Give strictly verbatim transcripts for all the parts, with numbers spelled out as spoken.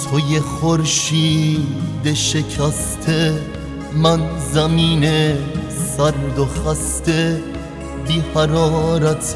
توی خورشید شکسته، من زمین سرد و خسته، بی حرارت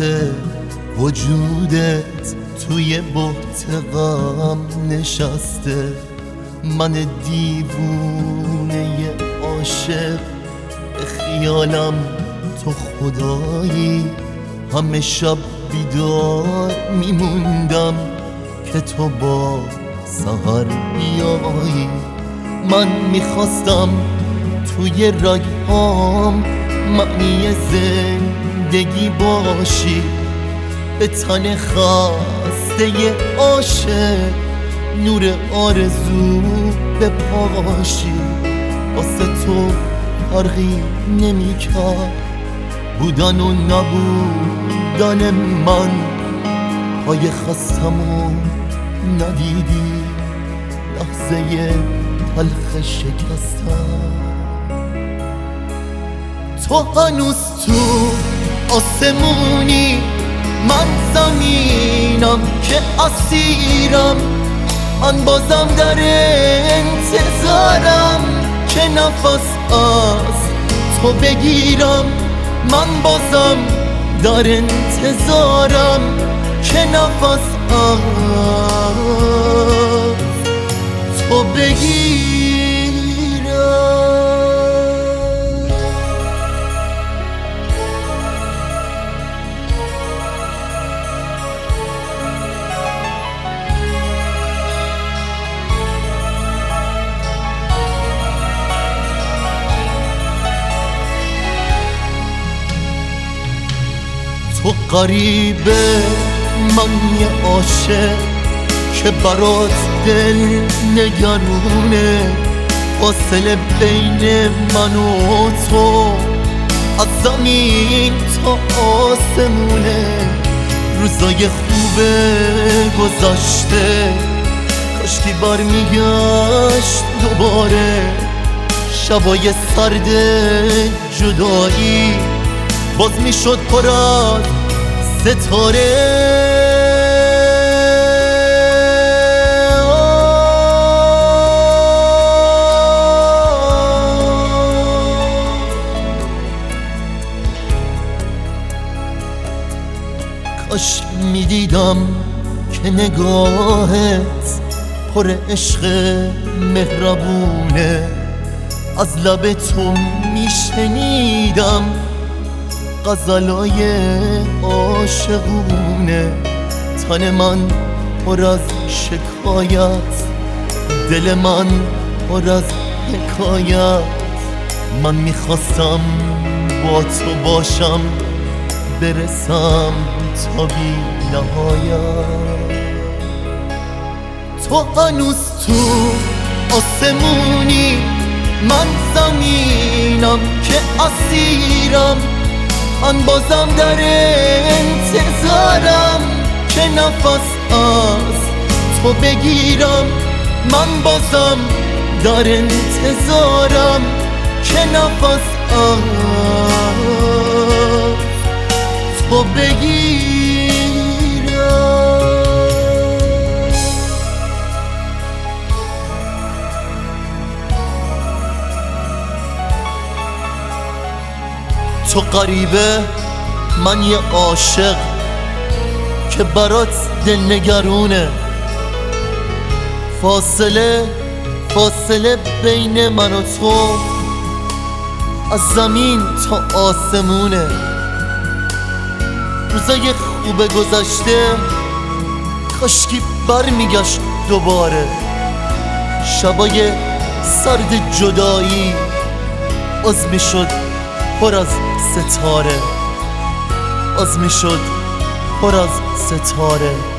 وجودت توی بحت غم نشسته. من دیوونه عاشق به خیالم تو خدایی، همه شب بیدار میموندم که تو با سحر بیایی. من میخواستم توی رگهام معنی زندگی باشی، به تن خسته عاشق نور آرزو بپاشی. واسه تو فرقی نمی‌کرد بودن و نبودن من، پای خستمو ندیدی لحظه تلخ شکستم. تو هنوز تو آسمونی، من زمینم که اسیرم. من بازم در انتظارم که نفس از تو بگیرم. من بازم در انتظارم که نفس از تو بگیرم. تو غریبه، من یه عاشق که برات دل نگرونه. فاصله بین من و تو از زمین تا آسمونه. روزای خوب گذشته کاشکی برمیگشت دوباره. شبای سرد جدایی باز میشد پر از ستاره. کاش میدیدم که نگاهت پر عشق مهربونه. از لب تو میشنیدم غزلای عاشقونه. تن من پر از شکایت، دل من پر از حکایت. من میخواستم با تو باشم، برسم تا بی نهایت. تو هنوز تو آسمونی، من زمینم که اسیرم. من بازم در انتظارم که نفس از تو بگیرم. من بازم در انتظارم که نفس از تو بگیرم. تو غریبه، من یه عاشق که برات دل نگرونه. فاصله فاصله بین من و تو از زمین تا آسمونه. روزای خوب گذشته کاشکی برمیگشت دوباره. شبای سرد جدایی باز میشد پر از ستاره. باز میشد پر از ستاره.